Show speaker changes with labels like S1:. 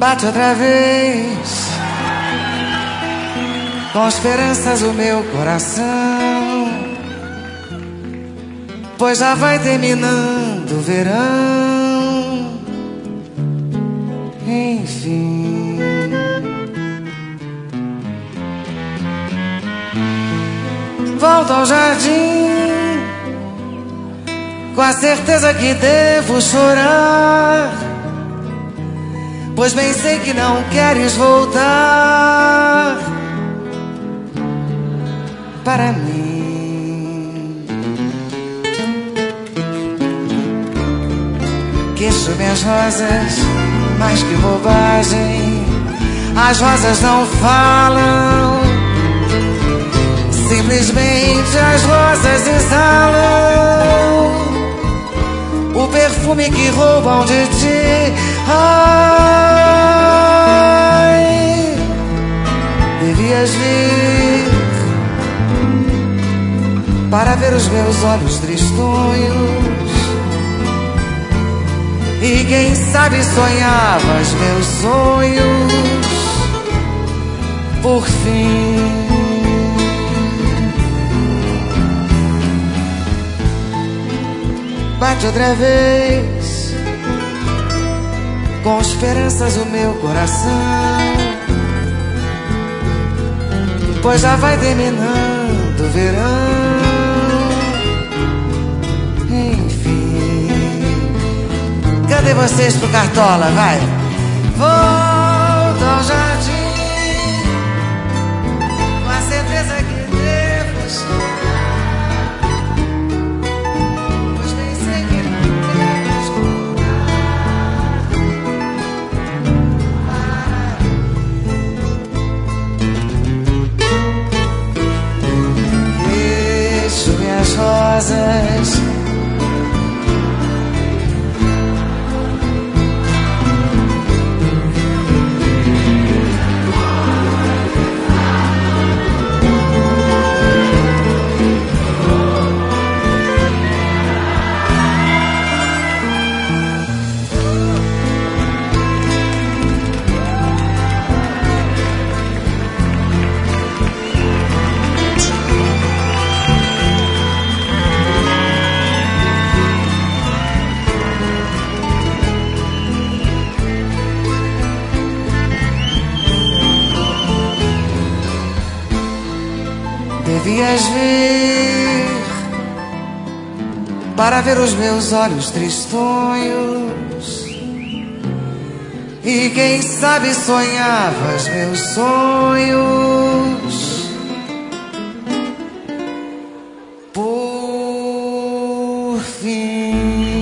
S1: Bate outra vez, com esperanças o meu coração, pois já vai terminando o verão. Enfim, volto ao jardim, com a certeza que devo chorar, pois bem sei que não queres voltar para mim. Queixo minhas rosas, mas que bobagem, as rosas não falam, simplesmente as rosas exalam o perfume que roubam de ti. Ai, devias vir para ver os meus olhos tristonhos, e quem sabe sonhavas meus sonhos por fim. Bate outra vez, com esperanças o meu coração, pois já vai terminando o verão. Enfim, cadê vocês pro Cartola? Vai! Volto ao jardim, com a certeza que devo chorar, pois bem sei que não deves voltar. Deixo minhas rosas, devias vir para ver os meus olhos tristonhos, e quem sabe sonhavas meus sonhos por fim.